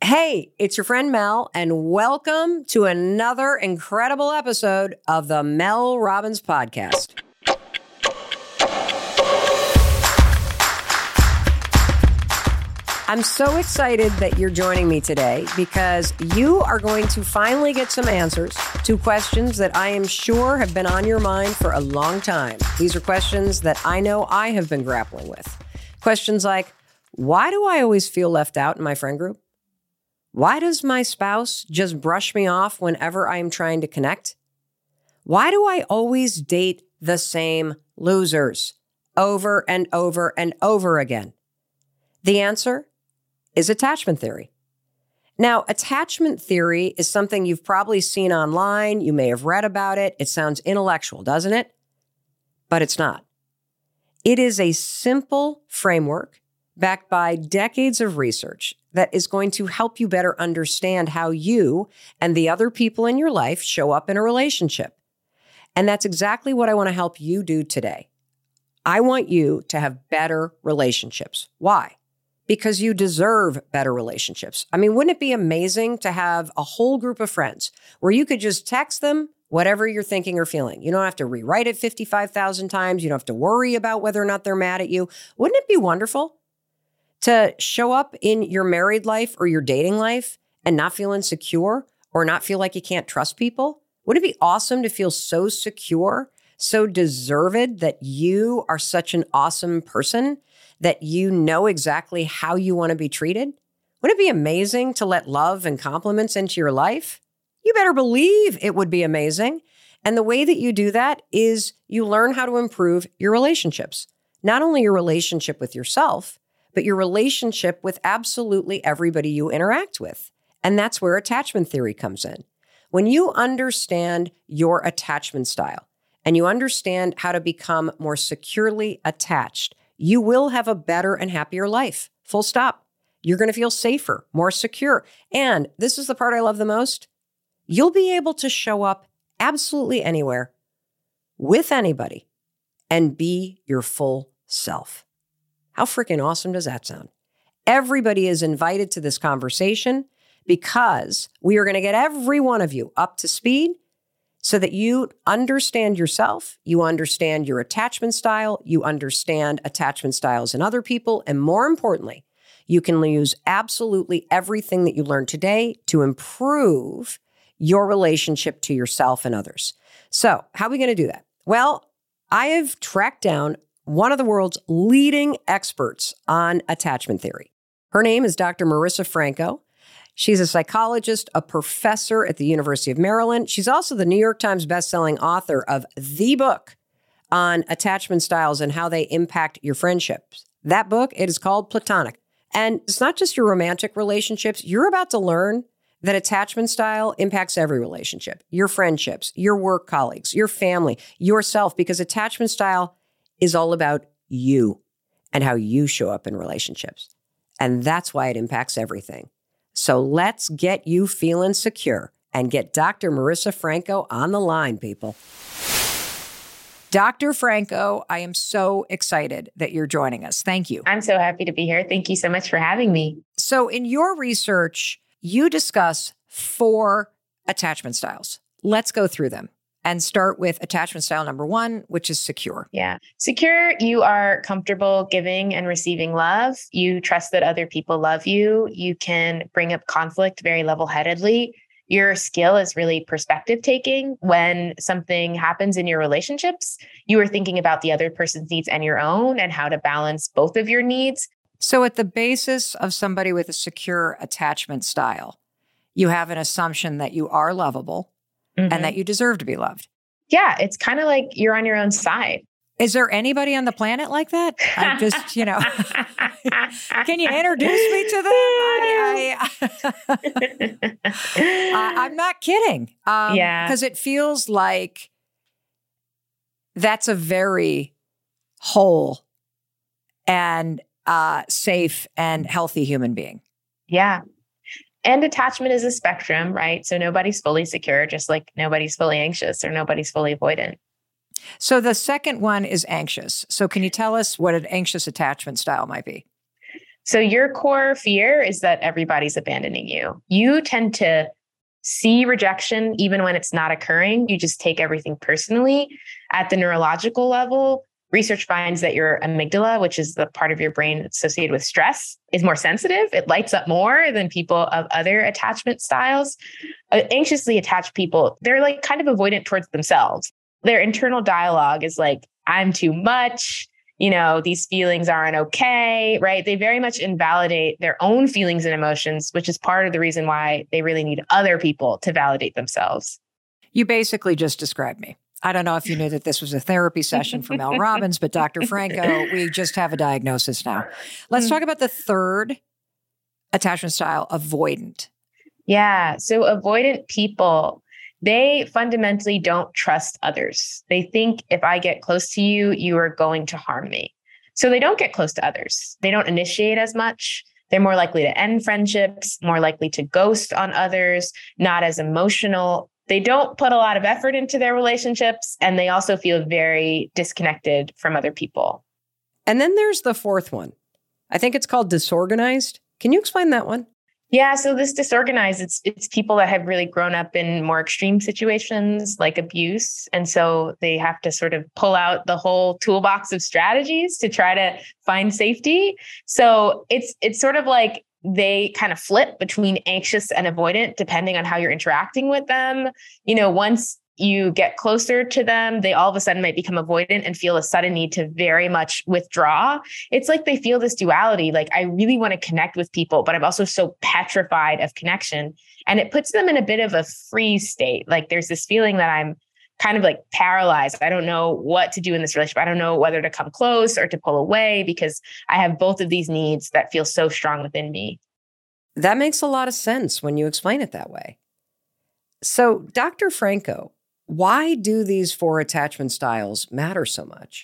Hey, it's your friend Mel, and welcome to another incredible episode of the Mel Robbins Podcast. I'm so excited that you're joining me today because you are going to finally get some answers to questions that I am sure have been on your mind for a long time. These are questions that I know I have been grappling with. Questions like, why do I always feel left out in my friend group? Why does my spouse just brush me off whenever I am trying to connect? Why do I always date the same losers over and over and over again? The answer is attachment theory. Now, attachment theory is something you've probably seen online. You may have read about it. It sounds intellectual, doesn't it? But it's not. It is a simple framework backed by decades of research that is going to help you better understand how you and the other people in your life show up in a relationship. And that's exactly what I want to help you do today. I want you to have better relationships. Why? Because you deserve better relationships. I mean, wouldn't it be amazing to have a whole group of friends where you could just text them whatever you're thinking or feeling? You don't have to rewrite it 55,000 times. You don't have to worry about whether or not they're mad at you. Wouldn't it be wonderful to show up in your married life or your dating life and not feel insecure or not feel like you can't trust people? Wouldn't it be awesome to feel so secure, so deserved that you are such an awesome person, that you know exactly how you want to be treated? Wouldn't it be amazing to let love and compliments into your life? You better believe it would be amazing. And the way that you do that is you learn how to improve your relationships. Not only your relationship with yourself, but your relationship with absolutely everybody you interact with. And that's where attachment theory comes in. When you understand your attachment style and you understand how to become more securely attached, you will have a better and happier life. Full stop. You're going to feel safer, more secure. And this is the part I love the most. You'll be able to show up absolutely anywhere with anybody and be your full self. How freaking awesome does that sound? Everybody is invited to this conversation because we are going to get every one of you up to speed so that you understand yourself, you understand your attachment style, you understand attachment styles in other people, and more importantly, you can use absolutely everything that you learned today to improve your relationship to yourself and others. So, how are we going to do that? Well, I have tracked down one of the world's leading experts on attachment theory. Her name is Dr. Marissa Franco. She's a psychologist, a professor at the University of Maryland. She's also the New York Times bestselling author of the book on attachment styles and how they impact your friendships. That book, it is called Platonic. And it's not just your romantic relationships. You're about to learn that attachment style impacts every relationship, your friendships, your work colleagues, your family, yourself, because attachment style is all about you and how you show up in relationships. And that's why it impacts everything. So let's get you feeling secure and get Dr. Marissa Franco on the line, people. Dr. Franco, I am so excited that you're joining us. Thank you. I'm so happy to be here. Thank you so much for having me. So in your research, you discuss 4 attachment styles. Let's go through them and start with attachment style number 1, which is secure. Yeah. Secure, you are comfortable giving and receiving love. You trust that other people love you. You can bring up conflict very level-headedly. Your skill is really perspective taking. When something happens in your relationships, you are thinking about the other person's needs and your own and how to balance both of your needs. So at the basis of somebody with a secure attachment style, you have an assumption that you are lovable and that you deserve to be loved. Yeah, it's kind of like you're on your own side. Is there anybody on the planet like that? I'm just, can you introduce me to them? I'm not kidding. Because it feels like that's a very whole and safe and healthy human being. Yeah. And attachment is a spectrum, right? So nobody's fully secure, just like nobody's fully anxious or nobody's fully avoidant. So the second one is anxious. So can you tell us what an anxious attachment style might be? So your core fear is that everybody's abandoning you. You tend to see rejection even when it's not occurring. You just take everything personally. At the neurological level, research finds that your amygdala, which is the part of your brain associated with stress, is more sensitive. It lights up more than people of other attachment styles. Anxiously attached people, they're like kind of avoidant towards themselves. Their internal dialogue is like, I'm too much. These feelings aren't okay, right? They very much invalidate their own feelings and emotions, which is part of the reason why they really need other people to validate themselves. You basically just described me. I don't know if you knew that this was a therapy session for Mel Robbins, but Dr. Franco, we just have a diagnosis now. Let's talk about the third attachment style, avoidant. Yeah. So avoidant people, they fundamentally don't trust others. They think if I get close to you, you are going to harm me. So they don't get close to others. They don't initiate as much. They're more likely to end friendships, more likely to ghost on others, not as emotional. They don't put a lot of effort into their relationships, and they also feel very disconnected from other people. And then there's the fourth one. I think it's called disorganized. Can you explain that one? Yeah, so this disorganized, it's people that have really grown up in more extreme situations like abuse. And so they have to sort of pull out the whole toolbox of strategies to try to find safety. So it's sort of like they kind of flip between anxious and avoidant, depending on how you're interacting with them. Once you get closer to them, they all of a sudden might become avoidant and feel a sudden need to very much withdraw. It's like they feel this duality, like I really want to connect with people, but I'm also so petrified of connection. And it puts them in a bit of a freeze state. Like there's this feeling that I'm kind of like paralyzed. I don't know what to do in this relationship. I don't know whether to come close or to pull away because I have both of these needs that feel so strong within me. That makes a lot of sense when you explain it that way. So, Dr. Franco, why do these four attachment styles matter so much?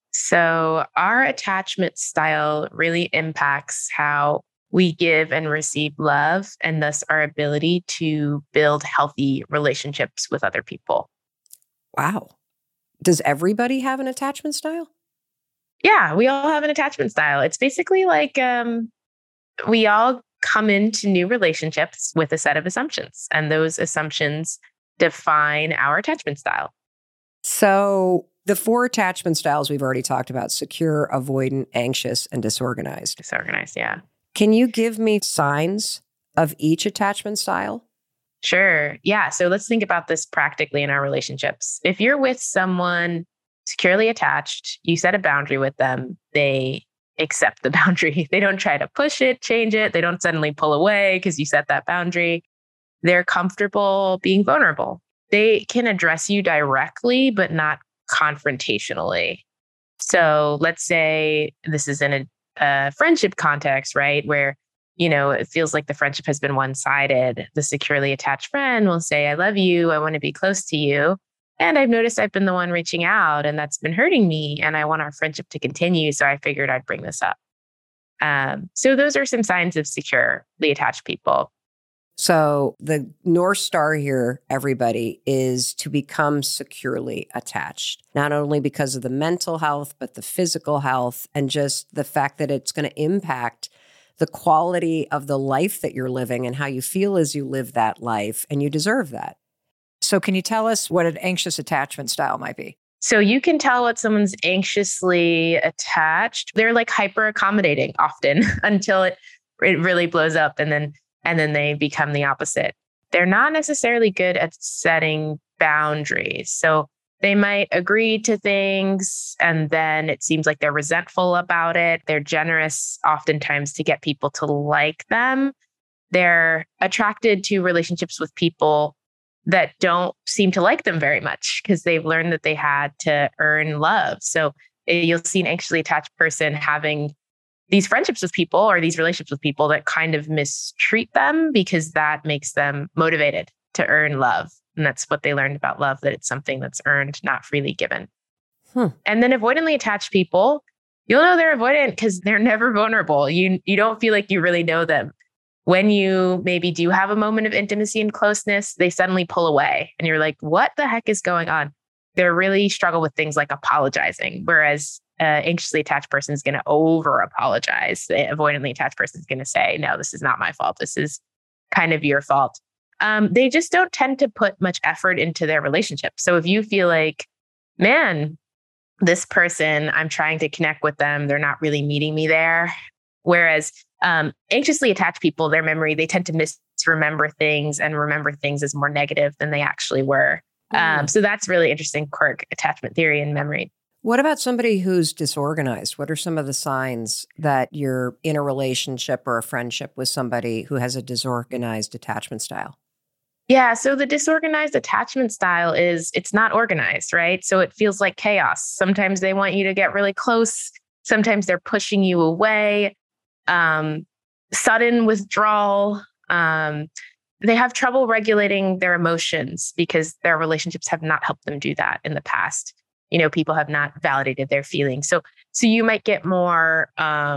So our attachment style really impacts how we give and receive love, and thus our ability to build healthy relationships with other people. Wow. Does everybody have an attachment style? Yeah, we all have an attachment style. It's basically like we all come into new relationships with a set of assumptions, and those assumptions define our attachment style. So the four attachment styles we've already talked about: secure, avoidant, anxious, and disorganized. Disorganized, yeah. Can you give me signs of each attachment style? Sure. Yeah. So let's think about this practically in our relationships. If you're with someone securely attached, you set a boundary with them, they accept the boundary. They don't try to push it, change it. They don't suddenly pull away because you set that boundary. They're comfortable being vulnerable. They can address you directly, but not confrontationally. So let's say this is in a friendship context, right? Where, it feels like the friendship has been one-sided. The securely attached friend will say, I love you. I want to be close to you. And I've noticed I've been the one reaching out and that's been hurting me. And I want our friendship to continue. So I figured I'd bring this up. So those are some signs of securely attached people. So the North Star here, everybody, is to become securely attached, not only because of the mental health, but the physical health and just the fact that it's going to impact the quality of the life that you're living and how you feel as you live that life, and you deserve that. So can you tell us what an anxious attachment style might be? So you can tell what someone's anxiously attached. They're like hyper accommodating often until it really blows up and then they become the opposite. They're not necessarily good at setting boundaries. So they might agree to things and then it seems like they're resentful about it. They're generous oftentimes to get people to like them. They're attracted to relationships with people that don't seem to like them very much because they've learned that they had to earn love. So you'll see an anxiously attached person having these friendships with people or these relationships with people that kind of mistreat them because that makes them motivated to earn love. And that's what they learned about love, that it's something that's earned, not freely given. And then avoidantly attached people, you'll know they're avoidant because they're never vulnerable. You don't feel like you really know them. When you maybe do have a moment of intimacy and closeness, they suddenly pull away and you're like, what the heck is going on? They really struggle with things like apologizing, whereas anxiously attached person is going to over apologize. The avoidantly attached person is going to say, no, this is not my fault. This is kind of your fault. They just don't tend to put much effort into their relationship. So if you feel like, man, this person, I'm trying to connect with them, they're not really meeting me there. Whereas anxiously attached people, their memory, they tend to misremember things and remember things as more negative than they actually were. So that's really interesting quirk, attachment theory and memory. What about somebody who's disorganized? What are some of the signs that you're in a relationship or a friendship with somebody who has a disorganized attachment style? Yeah. So the disorganized attachment style it's not organized, right? So it feels like chaos. Sometimes they want you to get really close. Sometimes they're pushing you away. Sudden withdrawal. They have trouble regulating their emotions because their relationships have not helped them do that in the past. People have not validated their feelings. So you might get more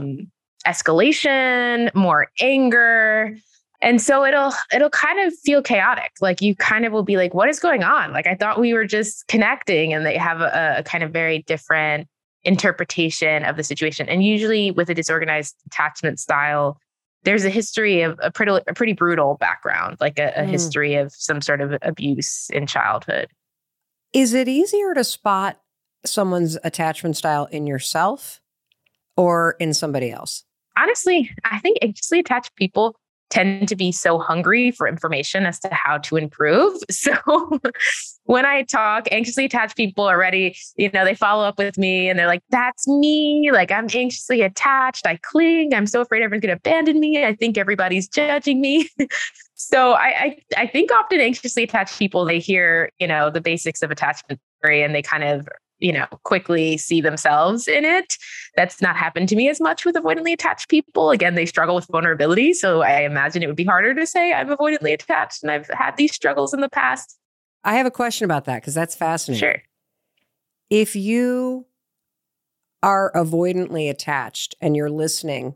escalation, more anger. And so it'll kind of feel chaotic. Like you kind of will be like, what is going on? Like I thought we were just connecting, and they have a kind of very different interpretation of the situation. And usually with a disorganized attachment style, there's a history of a pretty brutal background, like a history of some sort of abuse in childhood. Is it easier to spot someone's attachment style in yourself or in somebody else? Honestly, I think anxiously attached people tend to be so hungry for information as to how to improve. So when I talk, anxiously attached people are ready, they follow up with me and they're like, that's me. Like I'm anxiously attached. I cling. I'm so afraid everyone's going to abandon me. I think everybody's judging me. So I think often anxiously attached people, they hear, the basics of attachment theory and they kind of, quickly see themselves in it. That's not happened to me as much with avoidantly attached people. Again, they struggle with vulnerability. So I imagine it would be harder to say I'm avoidantly attached and I've had these struggles in the past. I have a question about that because that's fascinating. Sure. If you are avoidantly attached and you're listening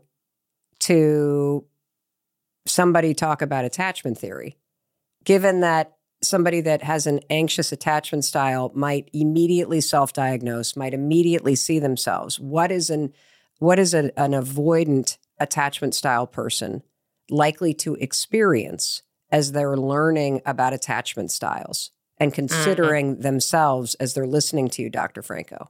to somebody talk about attachment theory, given that somebody that has an anxious attachment style might immediately self-diagnose, might immediately see themselves. What is an avoidant attachment style person likely to experience as they're learning about attachment styles and considering themselves as they're listening to you, Dr. Franco?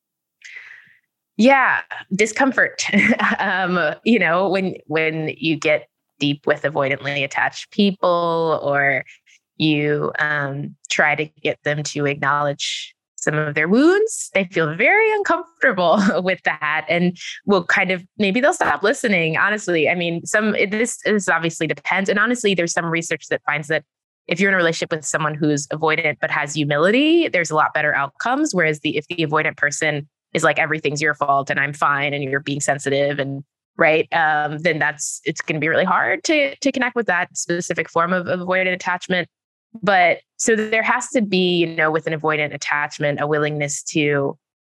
Yeah, discomfort. When you get deep with avoidantly attached people, or you try to get them to acknowledge some of their wounds, they feel very uncomfortable with that and will maybe they'll stop listening. Honestly, I mean, this obviously depends. And honestly, there's some research that finds that if you're in a relationship with someone who's avoidant but has humility, there's a lot better outcomes. Whereas if the avoidant person is like, everything's your fault and I'm fine and you're being sensitive and right, then it's going to be really hard to connect with that specific form of avoidant attachment. But so there has to be, with an avoidant attachment, a willingness to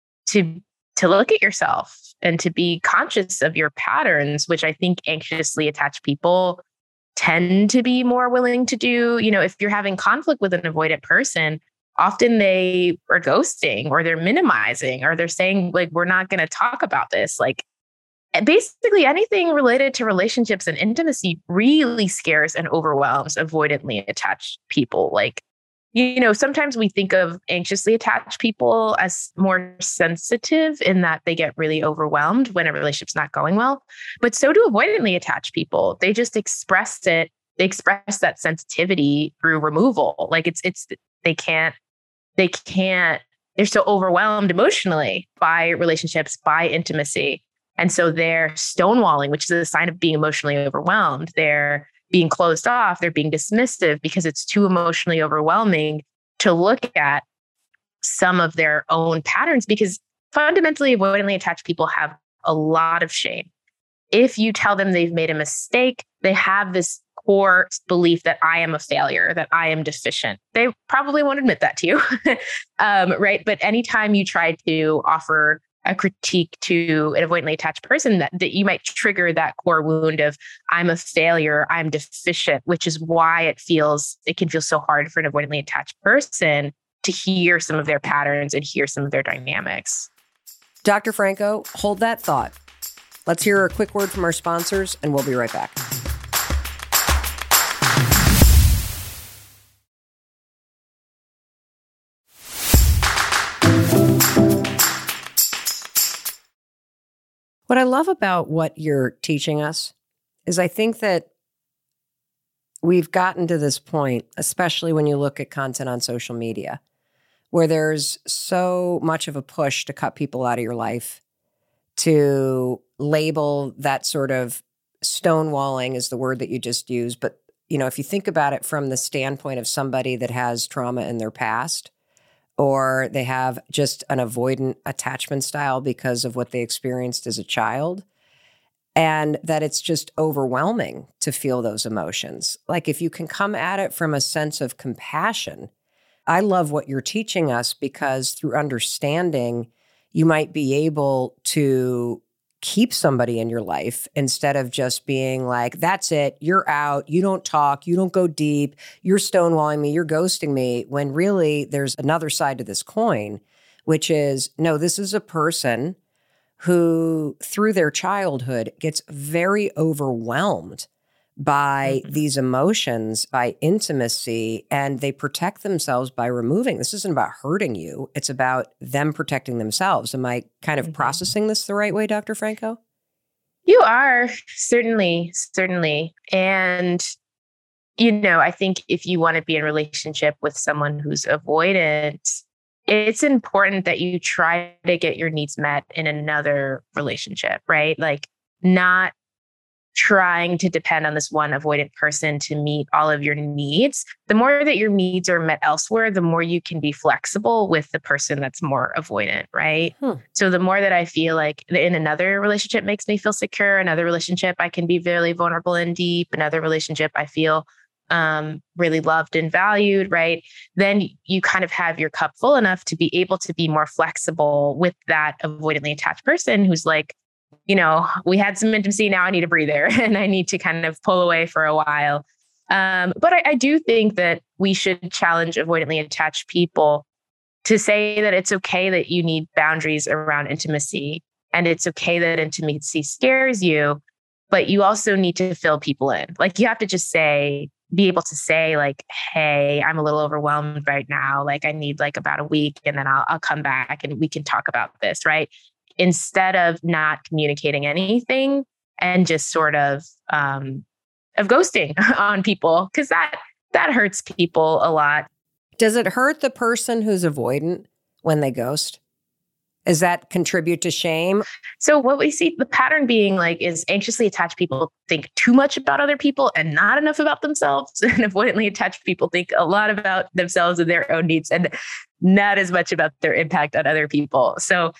look at yourself and to be conscious of your patterns, which I think anxiously attached people tend to be more willing to do. If you're having conflict with an avoidant person, often they are ghosting or they're minimizing or they're saying like, we're not going to talk about this. Like basically anything related to relationships and intimacy really scares and overwhelms avoidantly attached people. Like, sometimes we think of anxiously attached people as more sensitive in that they get really overwhelmed when a relationship's not going well. But so do avoidantly attached people. They just express it. They express that sensitivity through removal. Like they can't, they're so overwhelmed emotionally by relationships, by intimacy. And so they're stonewalling, which is a sign of being emotionally overwhelmed. They're being closed off. They're being dismissive because it's too emotionally overwhelming to look at some of their own patterns, because fundamentally avoidantly attached people have a lot of shame. If you tell them they've made a mistake, they have this core belief that I am a failure, that I am deficient. They probably won't admit that to you, right? But anytime you try to offer a critique to an avoidantly attached person, that you might trigger that core wound of I'm a failure, I'm deficient, which is why it can feel so hard for an avoidantly attached person to hear some of their patterns and hear some of their dynamics. Dr. Franco, hold that thought. Let's hear a quick word from our sponsors, and we'll be right back. What I love about what you're teaching us is I think that we've gotten to this point, especially when you look at content on social media, where there's so much of a push to cut people out of your life, to label that sort of stonewalling is the word that you just used. But, if you think about it from the standpoint of somebody that has trauma in their past, or they have just an avoidant attachment style because of what they experienced as a child, and that it's just overwhelming to feel those emotions. Like if you can come at it from a sense of compassion, I love what you're teaching us, because through understanding, you might be able to keep somebody in your life instead of just being like, that's it, you're out, you don't talk, you don't go deep, you're stonewalling me, you're ghosting me, when really there's another side to this coin, which is, no, this is a person who through their childhood gets very overwhelmed by these emotions, by intimacy, and they protect themselves by removing. This isn't about hurting you. It's about them protecting themselves. Am I kind of processing this the right way, Dr. Franco? You are, certainly. And, I think if you want to be in a relationship with someone who's avoidant, it's important that you try to get your needs met in another relationship, right? Like not trying to depend on this one avoidant person to meet all of your needs. The more that your needs are met elsewhere, the more you can be flexible with the person that's more avoidant, right? So the more that I feel like in another relationship makes me feel secure, another relationship I can be very vulnerable and deep, another relationship I feel really loved and valued, right? Then you kind of have your cup full enough to be able to be more flexible with that avoidantly attached person who's like, we had some intimacy, now I need a breather and I need to kind of pull away for a while. But I do think that we should challenge avoidantly attached people to say that it's okay that you need boundaries around intimacy, and it's okay that intimacy scares you, but you also need to fill people in. Like you have to just be able to say like, hey, I'm a little overwhelmed right now. Like I need like about a week and then I'll come back and we can talk about this, right? Instead of not communicating anything and just sort of ghosting on people, because that hurts people a lot. Does it hurt the person who's avoidant when they ghost? Does that contribute to shame? So what we see the pattern being like is anxiously attached people think too much about other people and not enough about themselves. And avoidantly attached people think a lot about themselves and their own needs and not as much about their impact on other people. So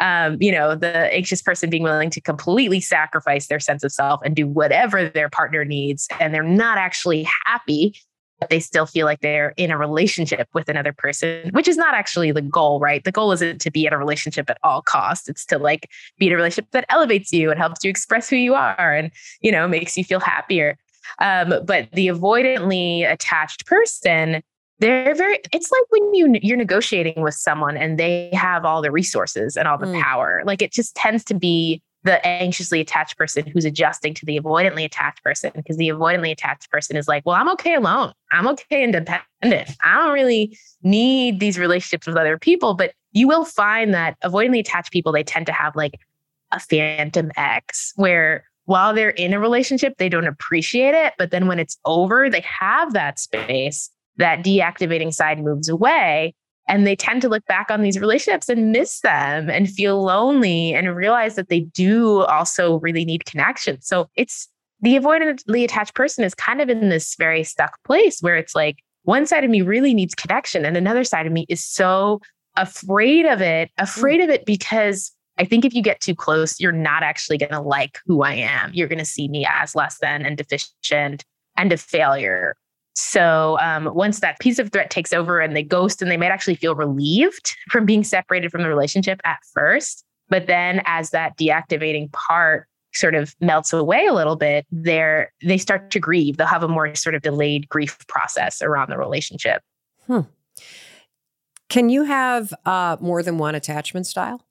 the anxious person being willing to completely sacrifice their sense of self and do whatever their partner needs, and they're not actually happy, but they still feel like they're in a relationship with another person, which is not actually the goal, right? The goal isn't to be in a relationship at all costs. It's to like be in a relationship that elevates you and helps you express who you are and, makes you feel happier. But the avoidantly attached person, it's like when you're negotiating with someone and they have all the resources and all the power. Like it just tends to be the anxiously attached person who's adjusting to the avoidantly attached person, because the avoidantly attached person is like, well, I'm okay alone. I'm okay independent. I don't really need these relationships with other people. But you will find that avoidantly attached people, they tend to have like a phantom ex where while they're in a relationship, they don't appreciate it. But then when it's over, they have that space. That deactivating side moves away, and they tend to look back on these relationships and miss them and feel lonely and realize that they do also really need connection. So it's the avoidantly attached person is kind of in this very stuck place where it's like one side of me really needs connection and another side of me is so afraid of it because I think if you get too close, you're not actually going to like who I am. You're going to see me as less than and deficient and a failure. So once that piece of threat takes over and they ghost, and they might actually feel relieved from being separated from the relationship at first. But then as that deactivating part sort of melts away a little bit, they start to grieve. They'll have a more sort of delayed grief process around the relationship. Can you have more than one attachment style?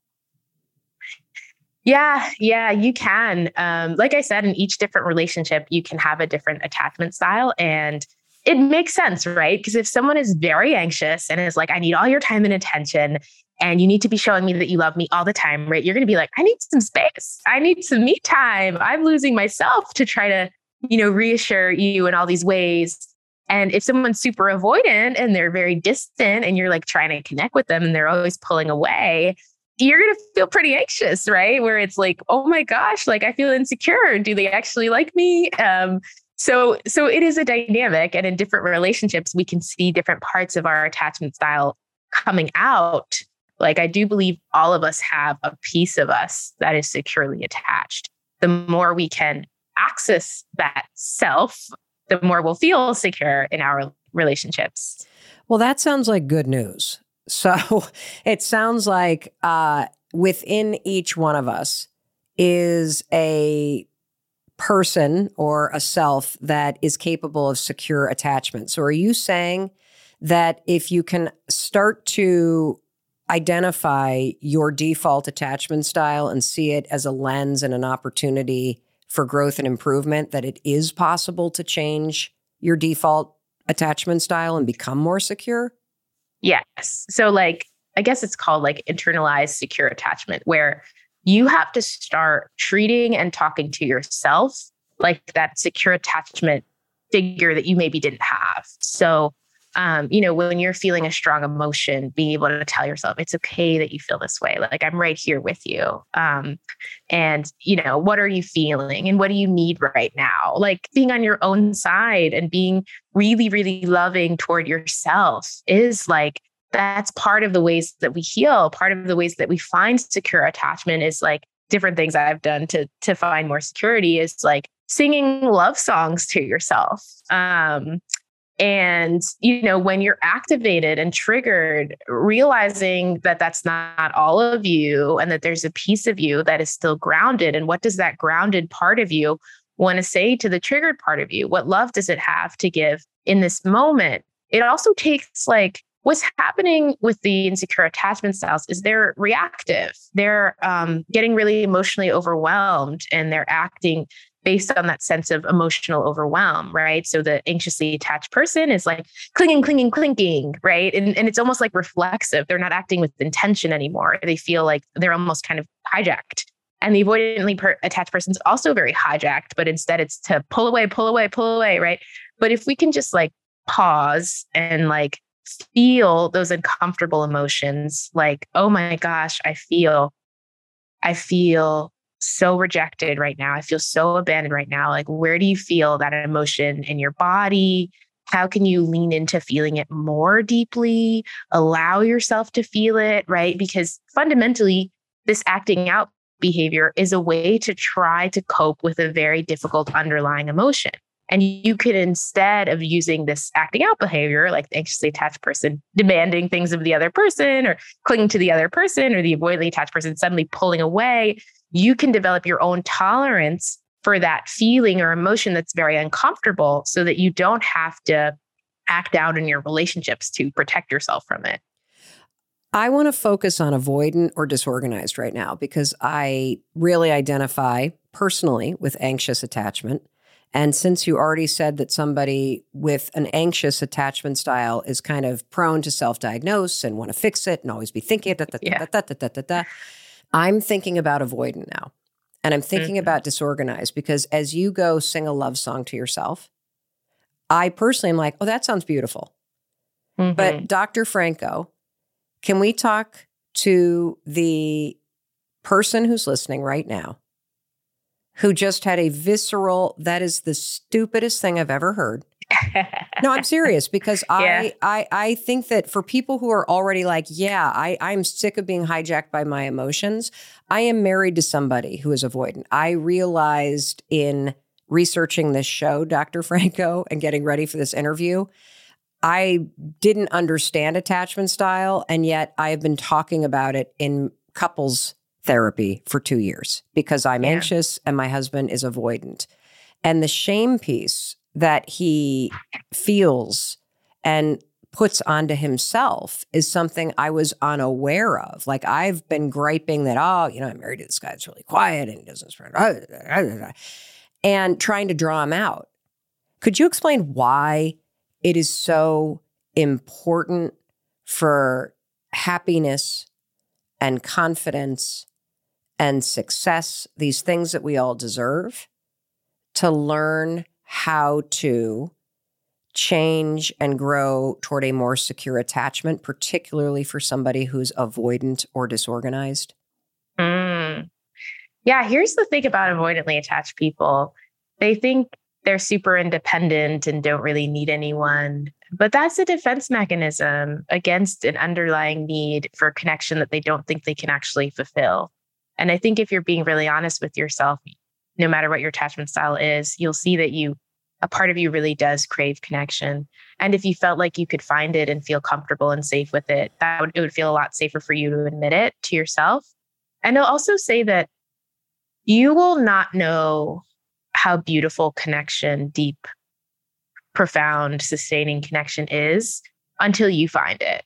Yeah, you can. Like I said, in each different relationship, you can have a different attachment style. And it makes sense, right? Because if someone is very anxious and is like, I need all your time and attention, and you need to be showing me that you love me all the time, right? You're going to be like, I need some space. I need some me time. I'm losing myself to try to, reassure you in all these ways. And if someone's super avoidant and they're very distant and you're like trying to connect with them and they're always pulling away, you're going to feel pretty anxious, right? Where it's like, oh my gosh, like I feel insecure. Do they actually like me? So it is a dynamic, and in different relationships, we can see different parts of our attachment style coming out. Like I do believe all of us have a piece of us that is securely attached. The more we can access that self, the more we'll feel secure in our relationships. Well, that sounds like good news. So it sounds like within each one of us is a person or a self that is capable of secure attachment. So are you saying that if you can start to identify your default attachment style and see it as a lens and an opportunity for growth and improvement, that it is possible to change your default attachment style and become more secure? Yes. So like, I guess it's called like internalized secure attachment, where you have to start treating and talking to yourself like that secure attachment figure that you maybe didn't have. So, when you're feeling a strong emotion, being able to tell yourself, it's okay that you feel this way. Like I'm right here with you. What are you feeling and what do you need right now? Like being on your own side and being really, really loving toward yourself is like, that's part of the ways that we heal. Part of the ways that we find secure attachment is like different things I've done to find more security is like singing love songs to yourself. And, when you're activated and triggered, realizing that that's not all of you and that there's a piece of you that is still grounded. And what does that grounded part of you want to say to the triggered part of you? What love does it have to give in this moment? It also takes like, what's happening with the insecure attachment styles is they're reactive. They're getting really emotionally overwhelmed and they're acting based on that sense of emotional overwhelm, right? So the anxiously attached person is like clinging, right? And it's almost like reflexive. They're not acting with intention anymore. They feel like they're almost kind of hijacked. And the avoidantly attached person is also very hijacked, but instead it's to pull away, right? But if we can just like pause and like feel those uncomfortable emotions, like, oh my gosh, I feel so rejected right now. I feel so abandoned right now. Like, where do you feel that emotion in your body? How can you lean into feeling it more deeply? Allow yourself to feel it, right? Because fundamentally, this acting out behavior is a way to try to cope with a very difficult underlying emotion. And you could, instead of using this acting out behavior, like the anxiously attached person demanding things of the other person or clinging to the other person, or the avoidantly attached person suddenly pulling away, you can develop your own tolerance for that feeling or emotion that's very uncomfortable so that you don't have to act out in your relationships to protect yourself from it. I want to focus on avoidant or disorganized right now because I really identify personally with anxious attachment. And since you already said that somebody with an anxious attachment style is kind of prone to self-diagnose and want to fix it and always be thinking, I'm thinking about avoidant now. And I'm thinking about disorganized because as you go sing a love song to yourself, I personally am like, oh, that sounds beautiful. But Dr. Franco, can we talk to the person who's listening right now who just had a visceral, that is the stupidest thing I've ever heard. No, I'm serious because I think that for people who are already like, I'm sick of being hijacked by my emotions. I am married to somebody who is avoidant. I realized in researching this show, Dr. Franco, and getting ready for this interview, I didn't understand attachment style. And yet I have been talking about it in couples therapy for 2 years because I'm anxious and my husband is avoidant. And the shame piece that he feels and puts onto himself is something I was unaware of. Like I've been griping that, I'm married to this guy that's really quiet and he doesn't spread, and trying to draw him out. Could you explain why it is so important for happiness and confidence and success, these things that we all deserve, to learn how to change and grow toward a more secure attachment, particularly for somebody who's avoidant or disorganized? Yeah, here's the thing about avoidantly attached people. They think they're super independent and don't really need anyone. But that's a defense mechanism against an underlying need for connection that they don't think they can actually fulfill. And I think if you're being really honest with yourself, no matter what your attachment style is, you'll see that a part of you really does crave connection. And if you felt like you could find it and feel comfortable and safe with it, it would feel a lot safer for you to admit it to yourself. And I'll also say that you will not know how beautiful connection, deep, profound, sustaining connection is until you find it.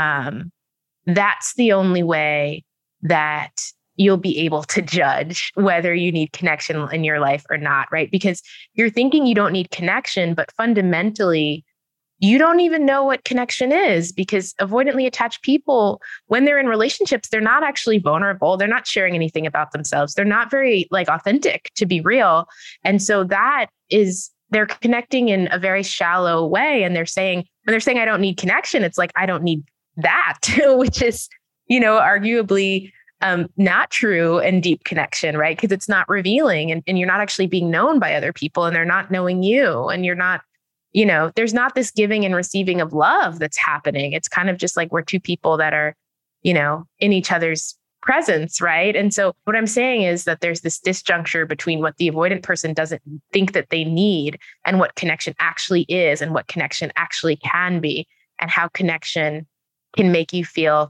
That's the only way that you'll be able to judge whether you need connection in your life or not, right? Because you're thinking you don't need connection, but fundamentally, you don't even know what connection is, because avoidantly attached people, when they're in relationships, they're not actually vulnerable. They're not sharing anything about themselves. They're not very authentic, to be real. And so they're connecting in a very shallow way. And when they're saying, I don't need connection, it's like, I don't need that, which is, arguably not true and deep connection, right? Because it's not revealing and you're not actually being known by other people and they're not knowing you and you're not, there's not this giving and receiving of love that's happening. It's kind of just like we're two people that are, in each other's presence, right? And so what I'm saying is that there's this disjuncture between what the avoidant person doesn't think that they need and what connection actually is and what connection actually can be and how connection can make you feel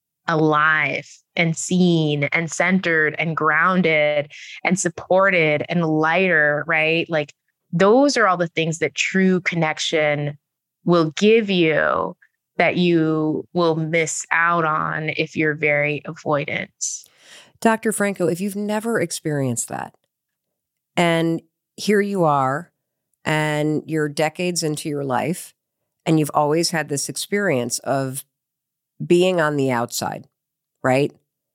alive and seen and centered and grounded and supported and lighter, right? Like those are all the things that true connection will give you that you will miss out on if you're very avoidant. Dr. Franco, if you've never experienced that, and here you are, and you're decades into your life, and you've always had this experience of being on the outside, right?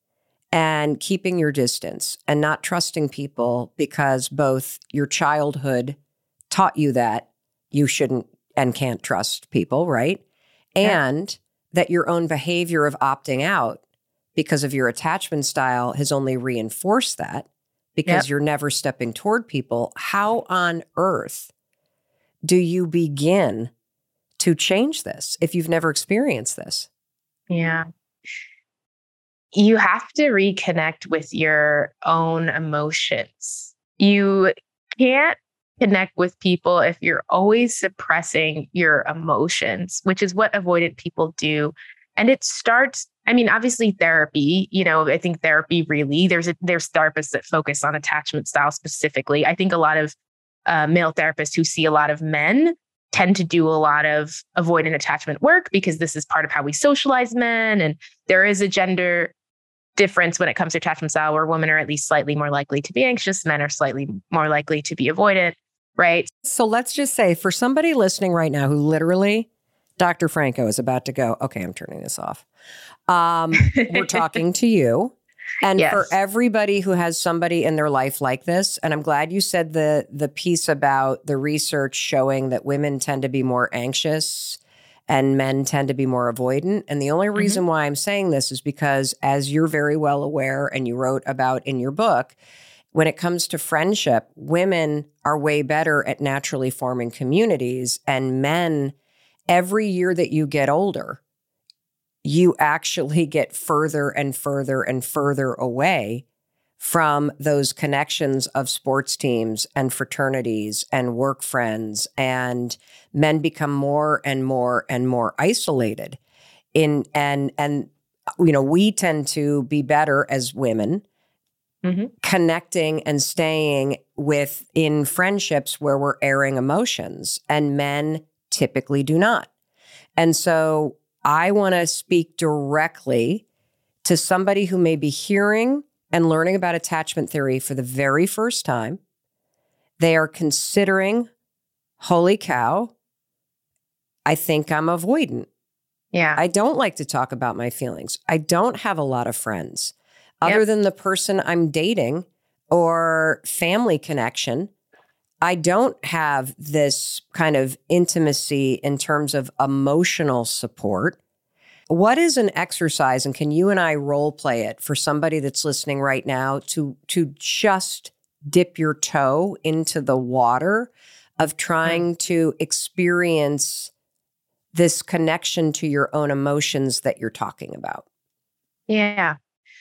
And keeping your distance and not trusting people because both your childhood taught you that you shouldn't and can't trust people, right? And that your own behavior of opting out because of your attachment style has only reinforced that because you're never stepping toward people. How on earth do you begin to change this if you've never experienced this? Yeah. You have to reconnect with your own emotions. You can't connect with people if you're always suppressing your emotions, which is what avoidant people do. And it starts, obviously therapy, I think therapy really, there's therapists that focus on attachment style specifically. I think a lot of male therapists who see a lot of men tend to do a lot of avoidant attachment work because this is part of how we socialize men. And there is a gender difference when it comes to attachment style where women are at least slightly more likely to be anxious, men are slightly more likely to be avoidant, right? So let's just say for somebody listening right now who literally, Dr. Franco is about to go, okay, I'm turning this off. We're talking to you. And for everybody who has somebody in their life like this, and I'm glad you said the piece about the research showing that women tend to be more anxious and men tend to be more avoidant. And the only reason why I'm saying this is because, as you're very well aware and you wrote about in your book, when it comes to friendship, women are way better at naturally forming communities, and men, every year that you get older, you actually get further and further and further away from those connections of sports teams and fraternities and work friends, and men become more and more and more isolated. We tend to be better as women connecting and staying in friendships where we're airing emotions, and men typically do not. And so I want to speak directly to somebody who may be hearing and learning about attachment theory for the very first time. They are considering, holy cow, I think I'm avoidant. Yeah. I don't like to talk about my feelings. I don't have a lot of friends other than the person I'm dating or family connection. I don't have this kind of intimacy in terms of emotional support. What is an exercise, and can you and I role play it for somebody that's listening right now to just dip your toe into the water of trying to experience this connection to your own emotions that you're talking about? Yeah.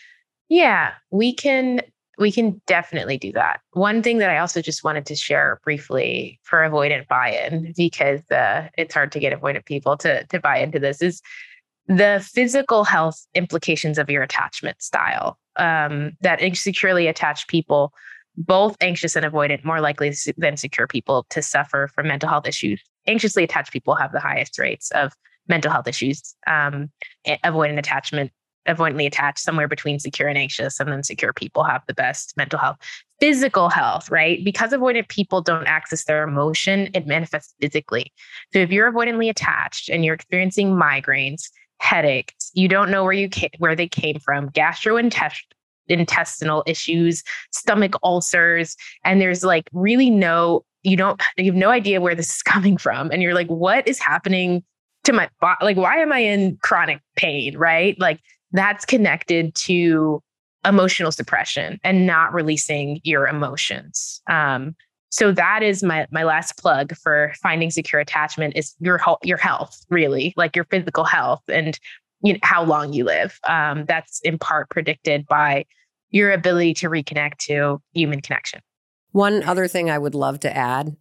We can definitely do that. One thing that I also just wanted to share briefly for avoidant buy-in, because it's hard to get avoidant people to buy into this, is the physical health implications of your attachment style. That insecurely attached people, both anxious and avoidant, more likely than secure people to suffer from mental health issues. Anxiously attached people have the highest rates of mental health issues. Avoidantly attached, somewhere between secure and anxious, and then secure people have the best mental health. Physical health, right? Because avoidant people don't access their emotion, it manifests physically. So if you're avoidantly attached and you're experiencing migraines, headaches, you don't know where they came from, gastrointestinal issues, stomach ulcers, and there's like really you have no idea where this is coming from. And you're like, what is happening to my body? Like, why am I in chronic pain, right? Like, that's connected to emotional suppression and not releasing your emotions. So that is my last plug for finding secure attachment is your health, really, like your physical health and how long you live. That's in part predicted by your ability to reconnect to human connection. One other thing I would love to add,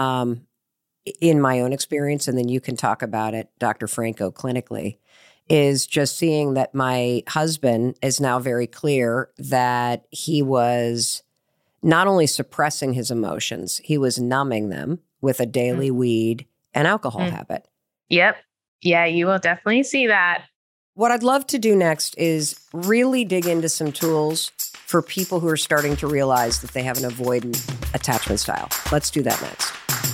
in my own experience, and then you can talk about it, Dr. Franco, clinically, is just seeing that my husband is now very clear that he was not only suppressing his emotions, he was numbing them with a daily weed and alcohol habit. Yep. Yeah, you will definitely see that. What I'd love to do next is really dig into some tools for people who are starting to realize that they have an avoidant attachment style. Let's do that next.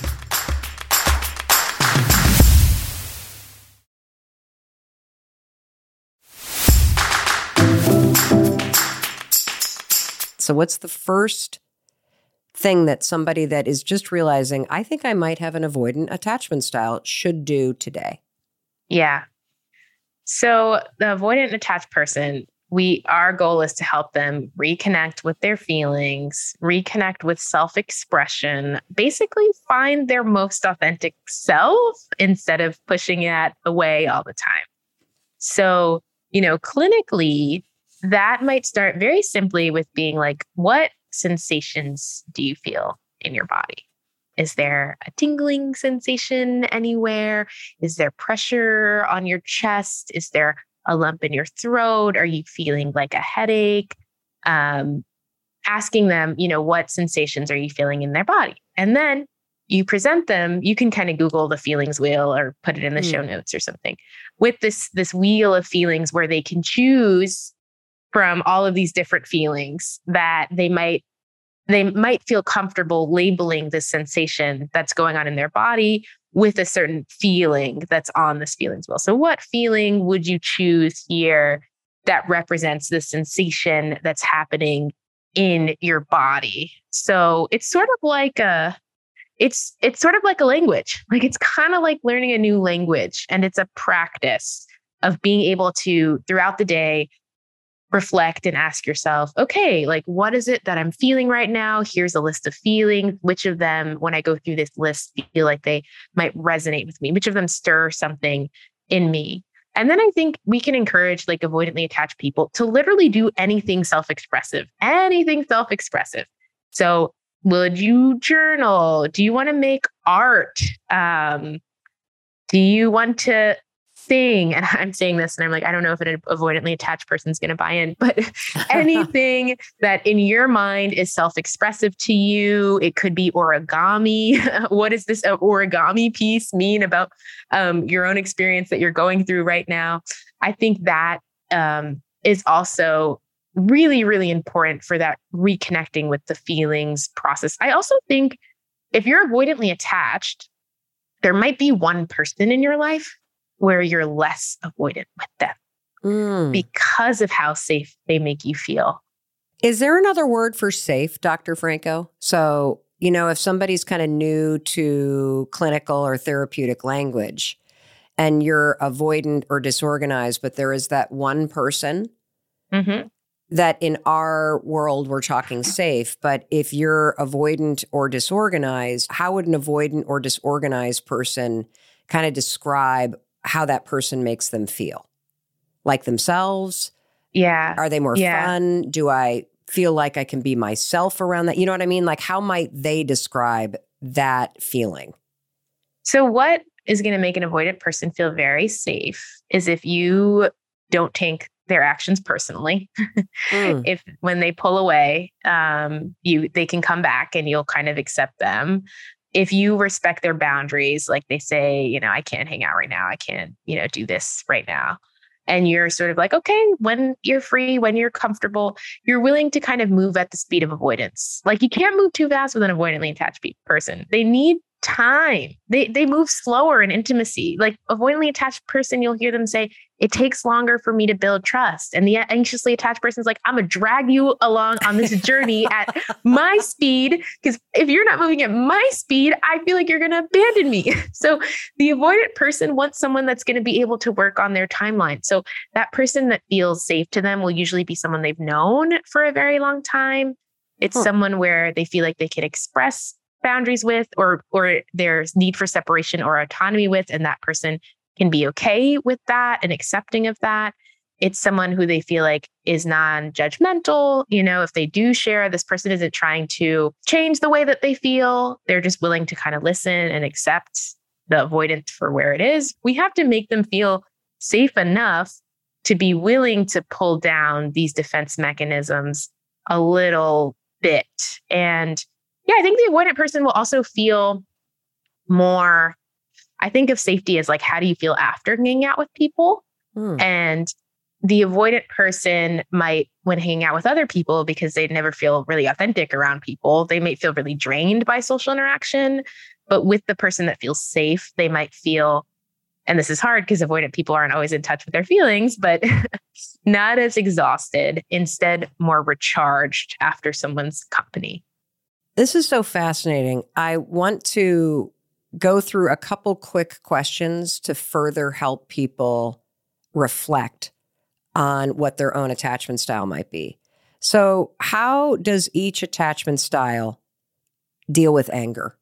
So what's the first thing that somebody that is just realizing, I think I might have an avoidant attachment style, should do today? Yeah. So the avoidant attached person, our goal is to help them reconnect with their feelings, reconnect with self-expression, basically find their most authentic self instead of pushing it away all the time. So, clinically, that might start very simply with being like, what sensations do you feel in your body? Is there a tingling sensation anywhere? Is there pressure on your chest? Is there a lump in your throat? Are you feeling like a headache? Asking them, what sensations are you feeling in their body? And then you present them. You can kind of Google the feelings wheel or put it in the show notes or something, with this wheel of feelings where they can choose from all of these different feelings that they might feel comfortable labeling the sensation that's going on in their body with a certain feeling that's on this feelings wheel. So what feeling would you choose here that represents the sensation that's happening in your body? So it's sort of like it's sort of like a language. Like, it's kind of like learning a new language, and it's a practice of being able to, throughout the day, reflect and ask yourself, okay, like, what is it that I'm feeling right now? Here's a list of feelings. Which of them, when I go through this list, feel like they might resonate with me? Which of them stir something in me? And then I think we can encourage like avoidantly attached people to literally do anything self-expressive. So would you journal? Do you want to make art? Do you want to anything, and I'm saying this and I'm like, I don't know if an avoidantly attached person's going to buy in, but anything that in your mind is self-expressive to you, it could be origami. What does this origami piece mean about your own experience that you're going through right now? I think that is also really, really important for that reconnecting with the feelings process. I also think if you're avoidantly attached, there might be one person in your life where you're less avoidant with them because of how safe they make you feel. Is there another word for safe, Dr. Franco? So, if somebody's kind of new to clinical or therapeutic language and you're avoidant or disorganized, but there is that one person that in our world, we're talking safe. But if you're avoidant or disorganized, how would an avoidant or disorganized person kind of describe how that person makes them feel? Like themselves? Yeah. Are they more fun? Do I feel like I can be myself around that? You know what I mean? Like, how might they describe that feeling? So what is going to make an avoidant person feel very safe is if you don't take their actions personally. If when they pull away, they can come back and you'll kind of accept them. If you respect their boundaries, like they say, I can't hang out right now. I can't, do this right now. And you're sort of like, okay, when you're free, when you're comfortable, you're willing to kind of move at the speed of avoidance. Like you can't move too fast with an avoidantly attached person. They need time. They move slower in intimacy. Like avoidantly attached person, you'll hear them say, it takes longer for me to build trust. And the anxiously attached person's like, I'm going to drag you along on this journey at my speed. Because if you're not moving at my speed, I feel like you're going to abandon me. So the avoidant person wants someone that's going to be able to work on their timeline. So that person that feels safe to them will usually be someone they've known for a very long time. It's someone where they feel like they can express boundaries with, or there's need for separation or autonomy with, and that person can be okay with that and accepting of that. It's someone who they feel like is non-judgmental. If they do share, this person isn't trying to change the way that they feel. They're just willing to kind of listen and accept the avoidance for where it is. We have to make them feel safe enough to be willing to pull down these defense mechanisms a little bit. And I think the avoidant person will also feel more, I think of safety as like, how do you feel after hanging out with people? And the avoidant person might, when hanging out with other people, because they never feel really authentic around people, they may feel really drained by social interaction. But with the person that feels safe, they might feel, and this is hard because avoidant people aren't always in touch with their feelings, but not as exhausted, instead more recharged after someone's company. This is so fascinating. I want to go through a couple quick questions to further help people reflect on what their own attachment style might be. So how does each attachment style deal with anger?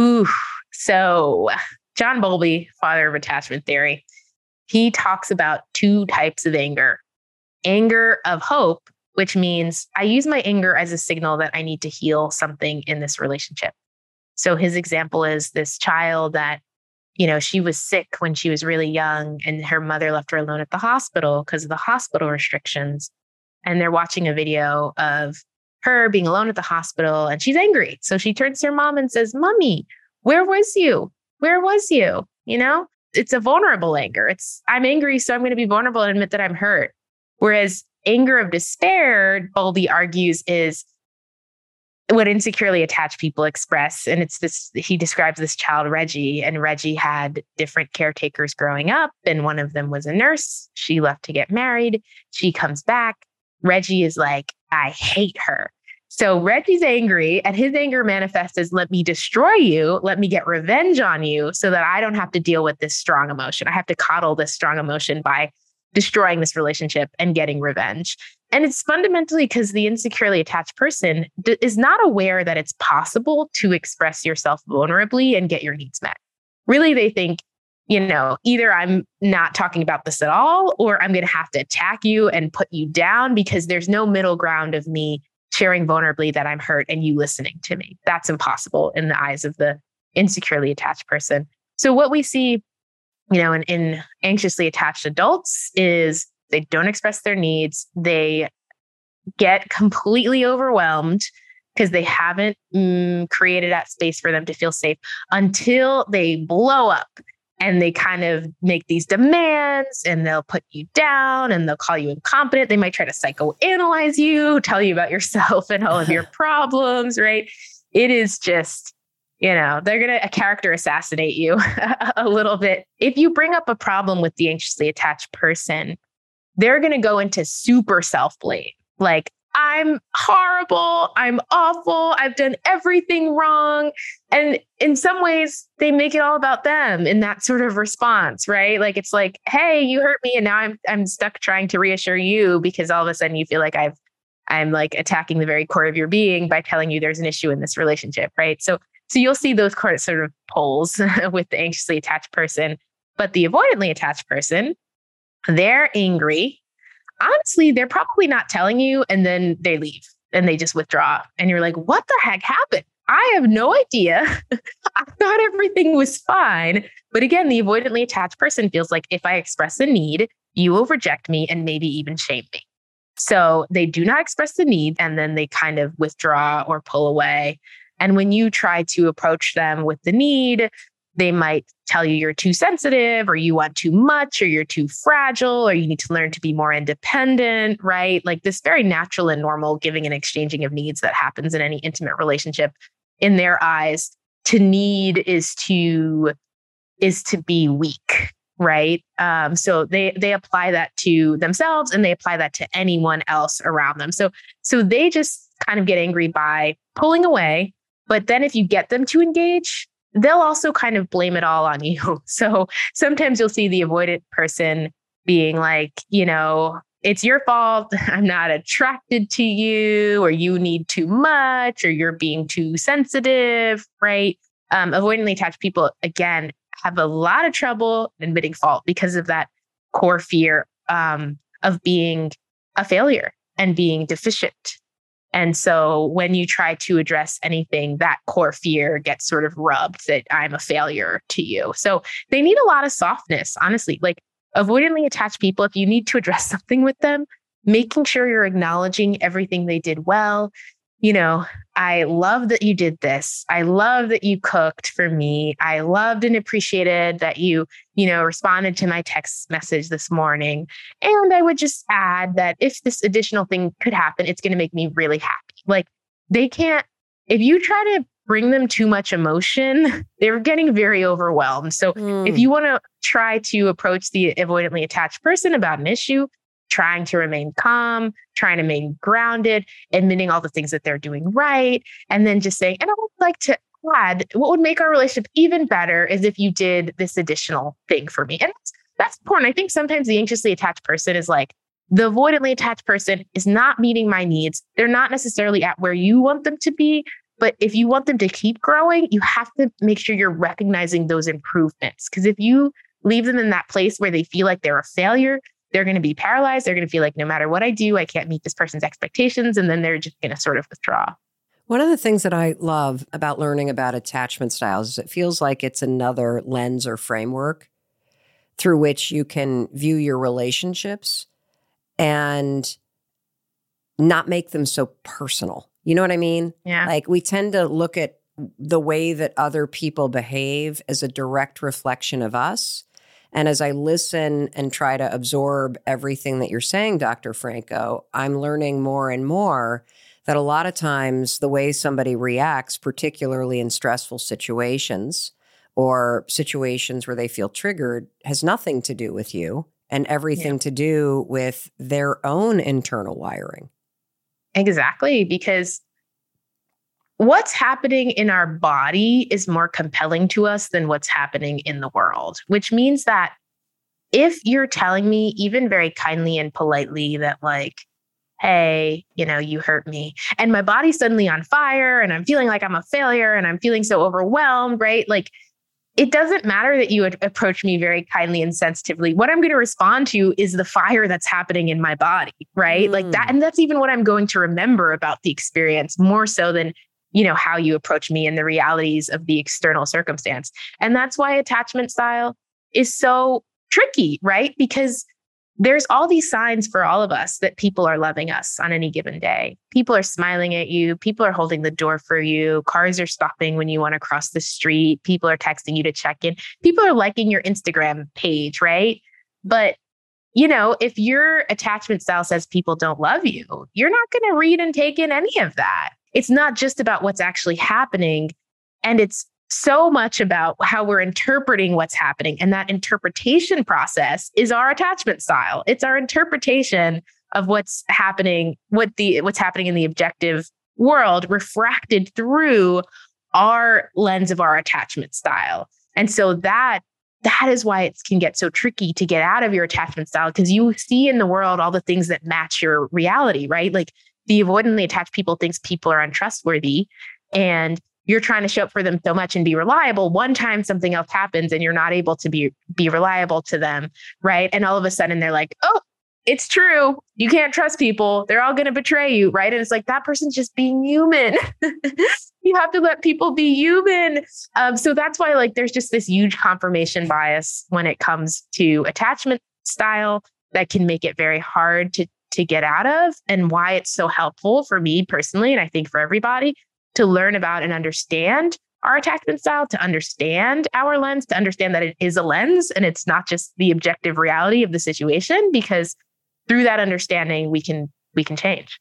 So John Bowlby, father of attachment theory, he talks about two types of anger. Anger of hope, which means I use my anger as a signal that I need to heal something in this relationship. So his example is this child that, she was sick when she was really young and her mother left her alone at the hospital because of the hospital restrictions. And they're watching a video of her being alone at the hospital and she's angry. So she turns to her mom and says, Mommy, where was you? Where was you? It's a vulnerable anger. I'm angry, so I'm going to be vulnerable and admit that I'm hurt. Whereas anger of despair, Bowlby argues, is what insecurely attached people express. And it's this, he describes this child, Reggie, and Reggie had different caretakers growing up. And one of them was a nurse. She left to get married. She comes back. Reggie is like, I hate her. So Reggie's angry, and his anger manifests as, let me destroy you. Let me get revenge on you so that I don't have to deal with this strong emotion. I have to coddle this strong emotion by destroying this relationship and getting revenge. And it's fundamentally because the insecurely attached person is not aware that it's possible to express yourself vulnerably and get your needs met. Really, they think, either I'm not talking about this at all, or I'm going to have to attack you and put you down because there's no middle ground of me sharing vulnerably that I'm hurt and you listening to me. That's impossible in the eyes of the insecurely attached person. So what we see in anxiously attached adults is they don't express their needs. They get completely overwhelmed because they haven't created that space for them to feel safe until they blow up and they kind of make these demands and they'll put you down and they'll call you incompetent. They might try to psychoanalyze you, tell you about yourself and all of your problems, right? It is just, they're going to character assassinate you a little bit. If you bring up a problem with the anxiously attached person, they're going to go into super self-blame. Like, I'm horrible. I'm awful. I've done everything wrong. And in some ways, they make it all about them in that sort of response, right? Like, it's like, hey, you hurt me. And now I'm stuck trying to reassure you because all of a sudden you feel like I'm like attacking the very core of your being by telling you there's an issue in this relationship, right? So you'll see those sort of poles with the anxiously attached person. But the avoidantly attached person, they're angry. Honestly, they're probably not telling you, and then they leave and they just withdraw. And you're like, what the heck happened? I have no idea. I thought everything was fine. But again, the avoidantly attached person feels like if I express a need, you will reject me and maybe even shame me. So they do not express the need, and then they kind of withdraw or pull away. And when you try to approach them with the need, they might tell you you're too sensitive or you want too much or you're too fragile or you need to learn to be more independent, right? Like this very natural and normal giving and exchanging of needs that happens in any intimate relationship. In their eyes, to need is to be weak, right? So they apply that to themselves and they apply that to anyone else around them. So they just kind of get angry by pulling away. But then if you get them to engage, they'll also kind of blame it all on you. So sometimes you'll see the avoidant person being like, it's your fault. I'm not attracted to you, or you need too much, or you're being too sensitive, right? Avoidantly attached people, again, have a lot of trouble admitting fault because of that core fear of being a failure and being deficient. And so when you try to address anything, that core fear gets sort of rubbed that I'm a failure to you. So they need a lot of softness, honestly. Like avoidantly attached people, if you need to address something with them, making sure you're acknowledging everything they did well. I love that you did this. I love that you cooked for me. I loved and appreciated that you, responded to my text message this morning. And I would just add that if this additional thing could happen, it's going to make me really happy. Like if you try to bring them too much emotion, they're getting very overwhelmed. So if you want to try to approach the avoidantly attached person about an issue, trying to remain calm, trying to remain grounded, admitting all the things that they're doing right, and then just saying, and I would like to add, what would make our relationship even better is if you did this additional thing for me. And that's important. I think sometimes the anxiously attached person is like, the avoidantly attached person is not meeting my needs. They're not necessarily at where you want them to be. But if you want them to keep growing, you have to make sure you're recognizing those improvements. Because if you leave them in that place where they feel like they're a failure, they're going to be paralyzed. They're going to feel like no matter what I do, I can't meet this person's expectations. And then they're just going to sort of withdraw. One of the things that I love about learning about attachment styles is it feels like it's another lens or framework through which you can view your relationships and not make them so personal. You know what I mean? Yeah. Like we tend to look at the way that other people behave as a direct reflection of us. And as I listen and try to absorb everything that you're saying, Dr. Franco, I'm learning more and more that a lot of times the way somebody reacts, particularly in stressful situations or situations where they feel triggered, has nothing to do with you and everything to do with their own internal wiring. Exactly, because what's happening in our body is more compelling to us than what's happening in the world, which means that if you're telling me even very kindly and politely that like, hey, you hurt me and my body's suddenly on fire and I'm feeling like I'm a failure and I'm feeling so overwhelmed, right? Like it doesn't matter that you would approach me very kindly and sensitively. What I'm going to respond to is the fire that's happening in my body, right? Like that. And that's even what I'm going to remember about the experience more so than, how you approach me and the realities of the external circumstance. And that's why attachment style is so tricky, right? Because there's all these signs for all of us that people are loving us on any given day. People are smiling at you. People are holding the door for you. Cars are stopping when you want to cross the street. People are texting you to check in. People are liking your Instagram page, right? But if your attachment style says people don't love you, you're not going to read and take in any of that. It's not just about what's actually happening. And it's so much about how we're interpreting what's happening. And that interpretation process is our attachment style. It's our interpretation of what's happening, what's happening in the objective world refracted through our lens of our attachment style. And so that is why it can get so tricky to get out of your attachment style, because you see in the world all the things that match your reality, right? Like the avoidantly attached people thinks people are untrustworthy, and you're trying to show up for them so much and be reliable. One time something else happens and you're not able to be reliable to them, right? And all of a sudden they're like, oh, it's true. You can't trust people. They're all going to betray you, right? And it's like, that person's just being human. You have to let people be human. So that's why there's just this huge confirmation bias when it comes to attachment style that can make it very hard to get out of, and why it's so helpful for me personally, and I think for everybody, to learn about and understand our attachment style, to understand our lens, to understand that it is a lens and it's not just the objective reality of the situation, because through that understanding, we can change.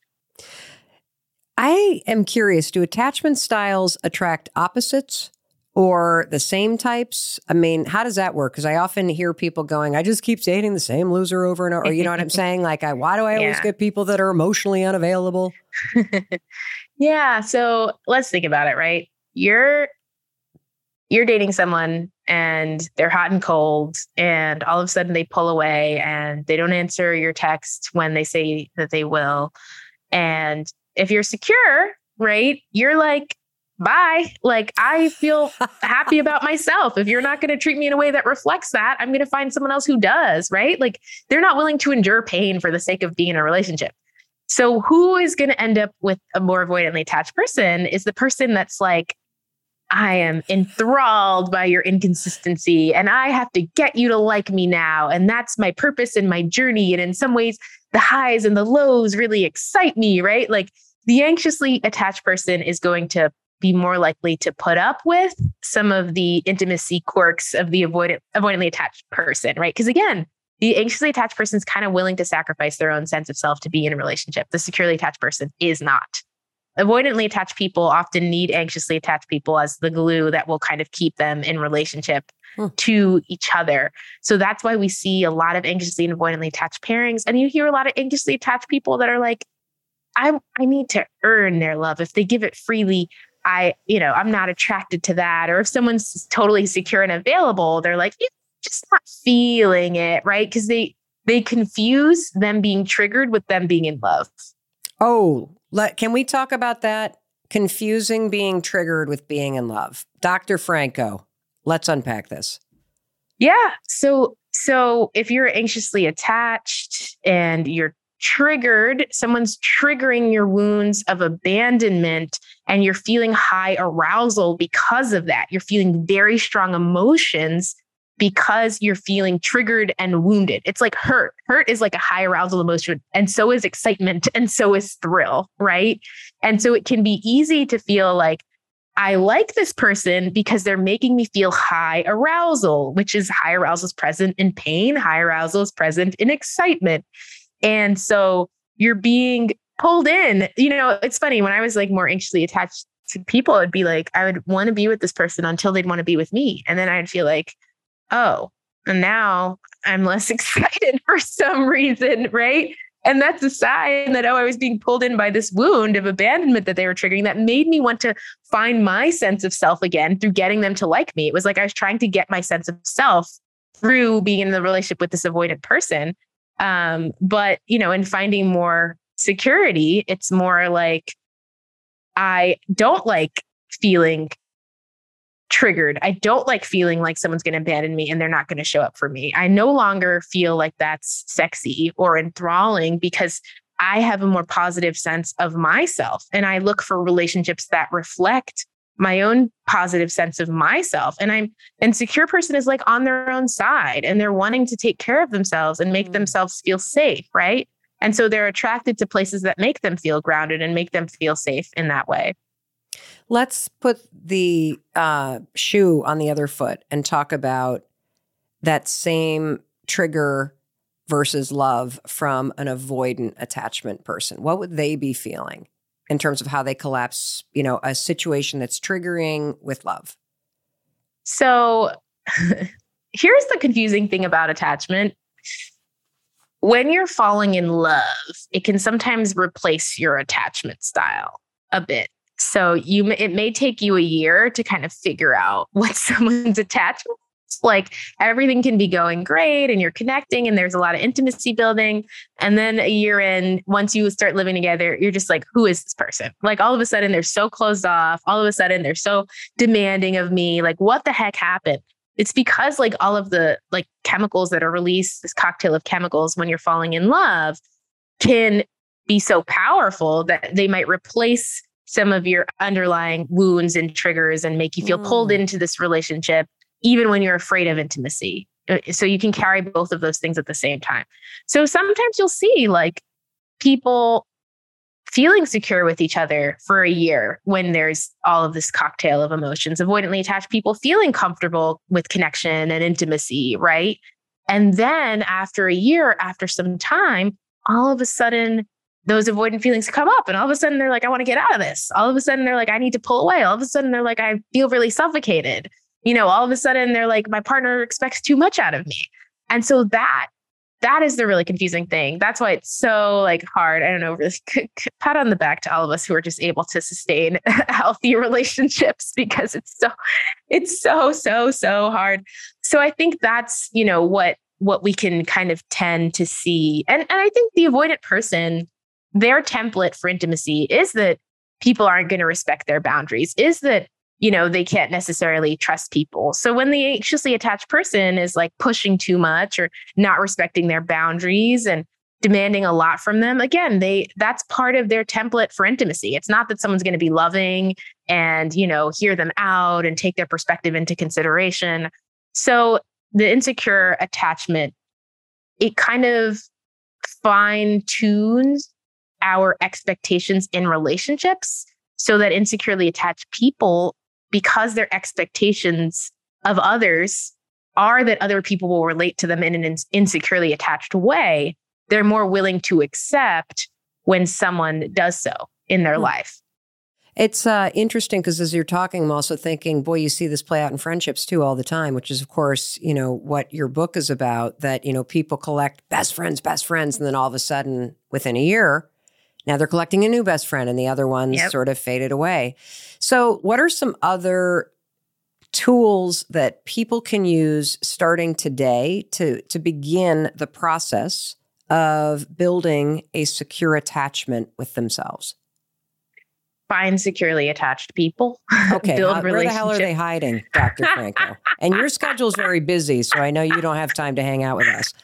I am curious, do attachment styles attract opposites or the same types? I mean, how does that work? Because I often hear people going, I just keep dating the same loser over and over. You know what I'm saying? Like, why do I always get people that are emotionally unavailable? Yeah. So let's think about it, right? You're dating someone and they're hot and cold, and all of a sudden they pull away and they don't answer your text when they say that they will. And if you're secure, right, you're like, bye. Like, I feel happy about myself. If you're not going to treat me in a way that reflects that, I'm going to find someone else who does, right? Like, they're not willing to endure pain for the sake of being in a relationship. So who is going to end up with a more avoidantly attached person is the person that's like, I am enthralled by your inconsistency and I have to get you to like me now. And that's my purpose in my journey. And in some ways, the highs and the lows really excite me, right? Like, the anxiously attached person is going to be more likely to put up with some of the intimacy quirks of the avoidantly attached person, right? Because again, the anxiously attached person is kind of willing to sacrifice their own sense of self to be in a relationship. The securely attached person is not. Avoidantly attached people often need anxiously attached people as the glue that will kind of keep them in relationship to each other. So that's why we see a lot of anxiously and avoidantly attached pairings. And you hear a lot of anxiously attached people that are like, I need to earn their love. If they give it freely, I'm not attracted to that. Or if someone's totally secure and available, they're like, just not feeling it, right? Because they confuse them being triggered with them being in love. Oh, can we talk about that? Confusing being triggered with being in love. Dr. Franco, let's unpack this. Yeah. So if you're anxiously attached and you're triggered, someone's triggering your wounds of abandonment and you're feeling high arousal because of that. You're feeling very strong emotions because you're feeling triggered and wounded. It's like hurt. Hurt is like a high arousal emotion, and so is excitement, and so is thrill, right? And so it can be easy to feel like, I like this person because they're making me feel high arousal, which is high arousal is present in pain. High arousal is present in excitement. And so you're being pulled in. It's funny, when I was like more anxiously attached to people, it'd be like, I would want to be with this person until they'd want to be with me. And then I'd feel like, oh, and now I'm less excited for some reason, right? And that's a sign that, I was being pulled in by this wound of abandonment that they were triggering that made me want to find my sense of self again through getting them to like me. It was like I was trying to get my sense of self through being in the relationship with this avoidant person. But, in finding more security, it's more like, I don't like feeling triggered. I don't like feeling like someone's going to abandon me and they're not going to show up for me. I no longer feel like that's sexy or enthralling because I have a more positive sense of myself. And I look for relationships that reflect my own positive sense of myself. And secure person is like on their own side and they're wanting to take care of themselves and make themselves feel safe, right? And so they're attracted to places that make them feel grounded and make them feel safe in that way. Let's put the shoe on the other foot and talk about that same trigger versus love from an avoidant attachment person. What would they be feeling in terms of how they collapse, a situation that's triggering with love? So here's the confusing thing about attachment. When you're falling in love, it can sometimes replace your attachment style a bit. So it may take you a year to kind of figure out what someone's attachment. Like everything can be going great and you're connecting and there's a lot of intimacy building. And then a year in, once you start living together, you're just like, who is this person? Like all of a sudden they're so closed off. All of a sudden they're so demanding of me. Like what the heck happened? It's because like all of the like chemicals that are released, this cocktail of chemicals when you're falling in love can be so powerful that they might replace some of your underlying wounds and triggers and make you feel pulled into this relationship, even when you're afraid of intimacy. So you can carry both of those things at the same time. So sometimes you'll see like people feeling secure with each other for a year when there's all of this cocktail of emotions, avoidantly attached people feeling comfortable with connection and intimacy, right? And then after a year, after some time, all of a sudden, those avoidant feelings come up and all of a sudden they're like, I want to get out of this. All of a sudden they're like, I need to pull away. All of a sudden they're like, I feel really suffocated. All of a sudden they're like, my partner expects too much out of me. And so that is the really confusing thing. That's why it's so like hard. I don't know, really pat on the back to all of us who are just able to sustain healthy relationships because it's so hard. So I think that's, what we can kind of tend to see. And I think the avoidant person, their template for intimacy is that people aren't going to respect their boundaries, is that, they can't necessarily trust people. So when the anxiously attached person is like pushing too much or not respecting their boundaries and demanding a lot from them, again, that's part of their template for intimacy. It's not that someone's going to be loving and, hear them out and take their perspective into consideration. So the insecure attachment, it kind of fine tunes our expectations in relationships so that insecurely attached people, because their expectations of others are that other people will relate to them in an insecurely attached way, they're more willing to accept when someone does so in their life. It's interesting because as you're talking, I'm also thinking, boy, you see this play out in friendships too all the time, which is, of course, what your book is about, that, people collect best friends, and then all of a sudden within a year, now they're collecting a new best friend and the other ones sort of faded away. So what are some other tools that people can use starting today to begin the process of building a secure attachment with themselves? Find securely attached people. Okay, where the hell are they hiding, Dr. Franco? And your schedule's very busy, so I know you don't have time to hang out with us.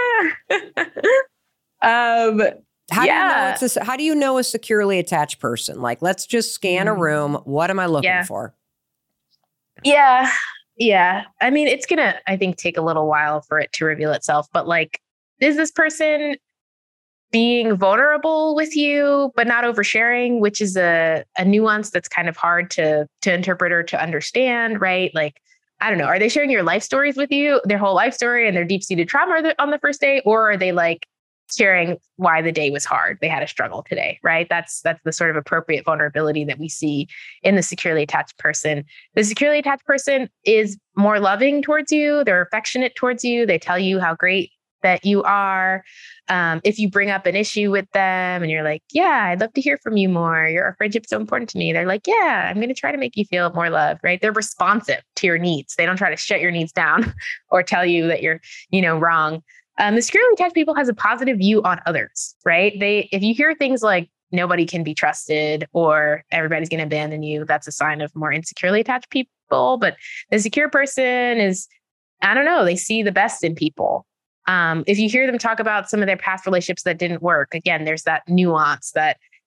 How do you know a securely attached person? Like, let's just scan a room. What am I looking for? Yeah. I mean, it's going to, I think, take a little while for it to reveal itself. But like, is this person being vulnerable with you, but not oversharing, which is a nuance that's kind of hard to interpret or to understand, right? Like, I don't know, are they sharing your life stories with you, their whole life story and their deep-seated trauma on the first day? Or are they like sharing why the day was hard? They had a struggle today, right? That's the sort of appropriate vulnerability that we see in the securely attached person. The securely attached person is more loving towards you. They're affectionate towards you. They tell you how great that you are. If you bring up an issue with them and you're like, yeah, I'd love to hear from you more. Our friendship's so important to me. They're like, yeah, I'm going to try to make you feel more loved, right? They're responsive to your needs. They don't try to shut your needs down or tell you that you're, wrong. The securely attached people has a positive view on others, right? If you hear things like nobody can be trusted or everybody's going to abandon you, that's a sign of more insecurely attached people. But the secure person is, I don't know, they see the best in people. If you hear them talk about some of their past relationships that didn't work, again, there's that nuance that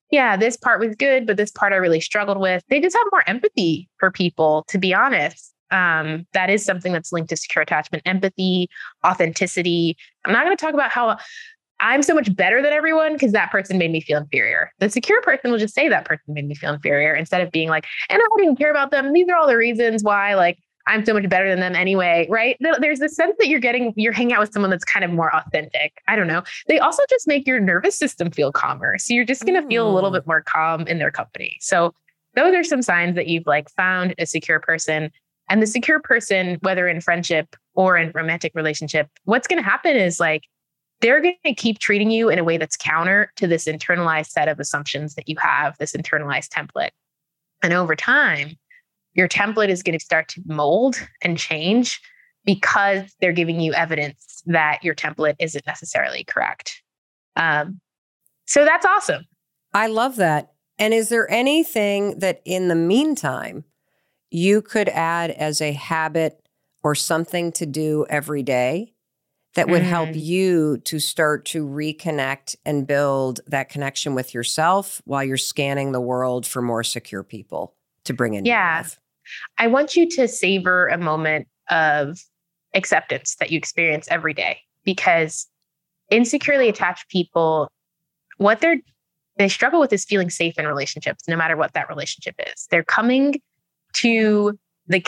yeah, this part was good, but this part I really struggled with. They just have more empathy for people, to be honest. That is something that's linked to secure attachment: empathy, authenticity. I'm not going to talk about how I'm so much better than everyone because that person made me feel inferior. The secure person will just say that person made me feel inferior instead of being like, and I don't even care about them. These are all the reasons why, like, I'm so much better than them anyway, right? There's this sense that you're hanging out with someone that's kind of more authentic. I don't know. They also just make your nervous system feel calmer. So you're just going to feel a little bit more calm in their company. So those are some signs that you've like found a secure person. And the secure person, whether in friendship or in romantic relationship, what's going to happen is like, they're going to keep treating you in a way that's counter to this internalized set of assumptions that you have, this internalized template. And over time, your template is going to start to mold and change because they're giving you evidence that your template isn't necessarily correct. So that's awesome. I love that. And is there anything that in the meantime you could add as a habit or something to do every day that would help you to start to reconnect and build that connection with yourself while you're scanning the world for more secure people to bring into your life? I want you to savor a moment of acceptance that you experience every day, because insecurely attached people, what they struggle with is feeling safe in relationships, no matter what that relationship is. They're coming into the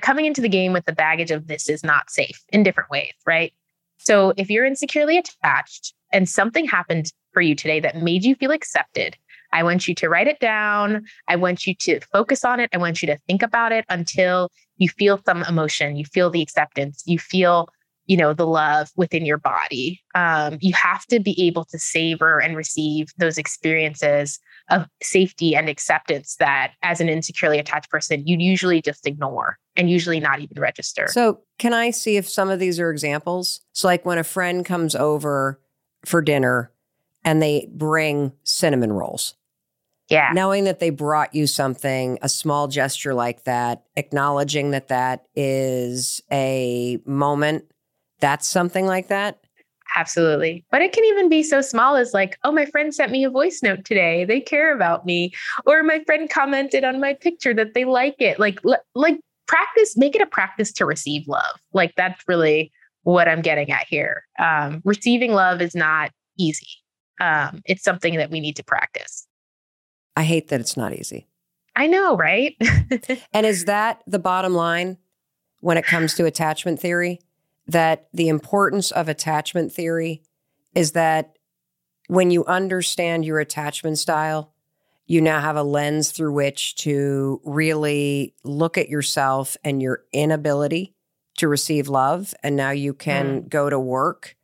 game with the baggage of this is not safe in different ways, right? So if you're insecurely attached and something happened for you today that made you feel accepted, I want you to write it down. I want you to focus on it. I want you to think about it until you feel some emotion. You feel the acceptance. You feel, the love within your body. You have to be able to savor and receive those experiences of safety and acceptance that as an insecurely attached person, you'd usually just ignore and usually not even register. So can I see if some of these are examples? So like when a friend comes over for dinner and they bring cinnamon rolls. Yeah. Knowing that they brought you something, a small gesture like that, acknowledging that that is a moment, that's something like that? Absolutely. But it can even be so small as like, oh, my friend sent me a voice note today. They care about me. Or my friend commented on my picture that they like it. Like practice, make it a practice to receive love. Like that's really what I'm getting at here. Receiving love is not easy. It's something that we need to practice. I hate that it's not easy. I know, right? And is that the bottom line when it comes to attachment theory? That the importance of attachment theory is that when you understand your attachment style, you now have a lens through which to really look at yourself and your inability to receive love. And now you can go to work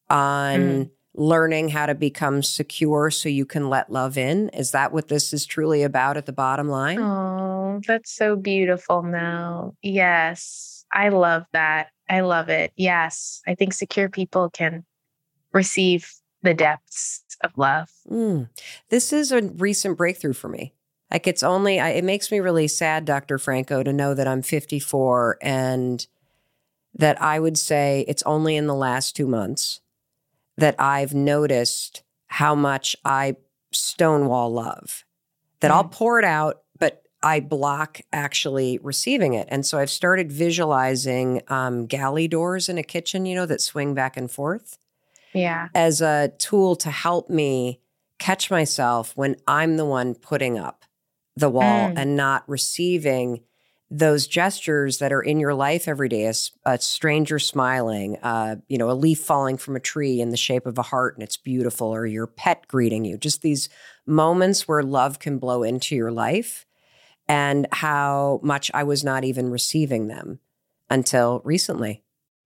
on learning how to become secure so you can let love in. Is that what this is truly about at the bottom line? Oh, that's so beautiful, Mel. Yes, I love that. I love it. Yes, I think secure people can receive the depths of love. This is a recent breakthrough for me. Like it makes me really sad, Dr. Franco, to know that I'm 54 and that I would say it's only in the last 2 months that I've noticed how much I stonewall love, that I'll pour it out, but I block actually receiving it. And so I've started visualizing galley doors in a kitchen, that swing back and forth. Yeah. As a tool to help me catch myself when I'm the one putting up the wall and not receiving those gestures that are in your life every day, a stranger smiling, a leaf falling from a tree in the shape of a heart and it's beautiful, or your pet greeting you, just these moments where love can blow into your life, and how much I was not even receiving them until recently.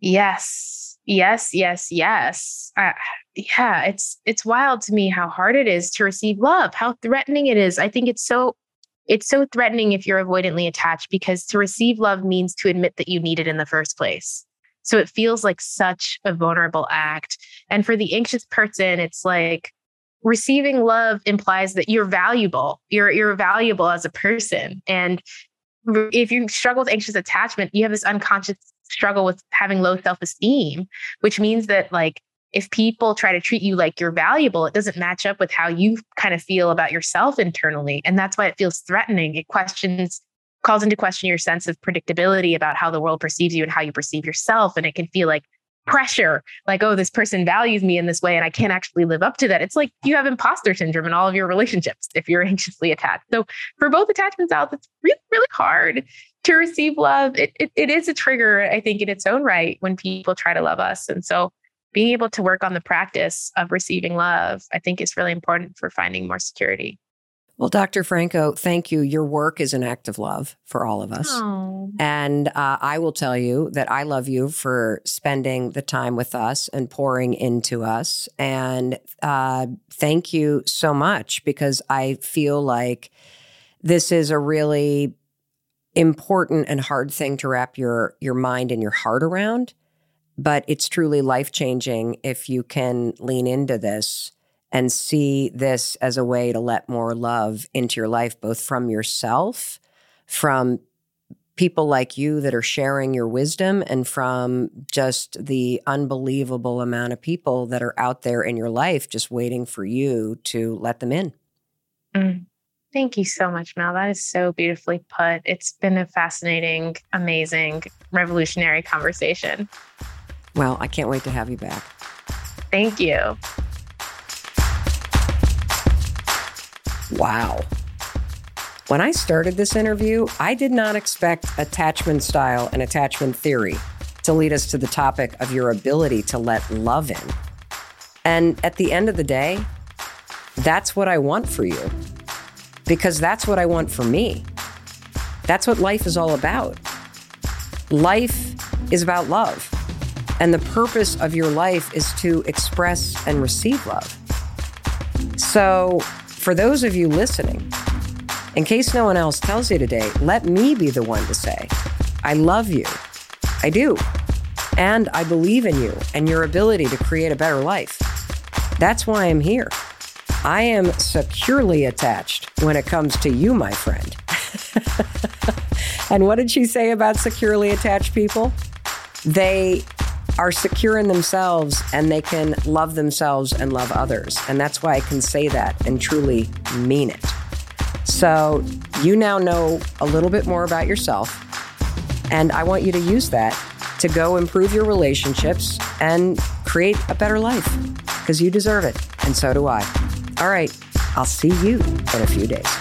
Yes. Yes. Yes. Yes. Yeah. It's wild to me how hard it is to receive love, how threatening it is. I think it's so threatening if you're avoidantly attached, because to receive love means to admit that you need it in the first place. So it feels like such a vulnerable act. And for the anxious person, it's like receiving love implies that you're valuable. You're valuable as a person. And if you struggle with anxious attachment, you have this unconscious struggle with having low self-esteem, which means that like if people try to treat you like you're valuable, it doesn't match up with how you kind of feel about yourself internally. And that's why it feels threatening. It calls into question your sense of predictability about how the world perceives you and how you perceive yourself. And it can feel like pressure, like, oh, this person values me in this way and I can't actually live up to that. It's like you have imposter syndrome in all of your relationships if you're anxiously attached. So for both attachment styles, it's really, really hard to receive love. It is a trigger, I think, in its own right when people try to love us. And so being able to work on the practice of receiving love, I think, is really important for finding more security. Well, Dr. Franco, thank you. Your work is an act of love for all of us. Oh. And I will tell you that I love you for spending the time with us and pouring into us. And thank you so much, because I feel like this is a really important and hard thing to wrap your mind and your heart around. But it's truly life-changing if you can lean into this and see this as a way to let more love into your life, both from yourself, from people like you that are sharing your wisdom, and from just the unbelievable amount of people that are out there in your life just waiting for you to let them in. Thank you so much, Mel. That is so beautifully put. It's been a fascinating, amazing, revolutionary conversation. Well, I can't wait to have you back. Thank you. Wow. When I started this interview, I did not expect attachment style and attachment theory to lead us to the topic of your ability to let love in. And at the end of the day, that's what I want for you, because that's what I want for me. That's what life is all about. Life is about love. And the purpose of your life is to express and receive love. So for those of you listening, in case no one else tells you today, let me be the one to say, I love you. I do. And I believe in you and your ability to create a better life. That's why I'm here. I am securely attached when it comes to you, my friend. And what did she say about securely attached people? They are secure in themselves and they can love themselves and love others. And that's why I can say that and truly mean it. So you now know a little bit more about yourself, and I want you to use that to go improve your relationships and create a better life, because you deserve it, and so do I. All right, I'll see you in a few days.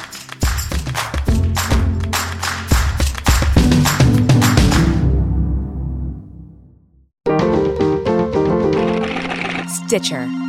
Stitcher.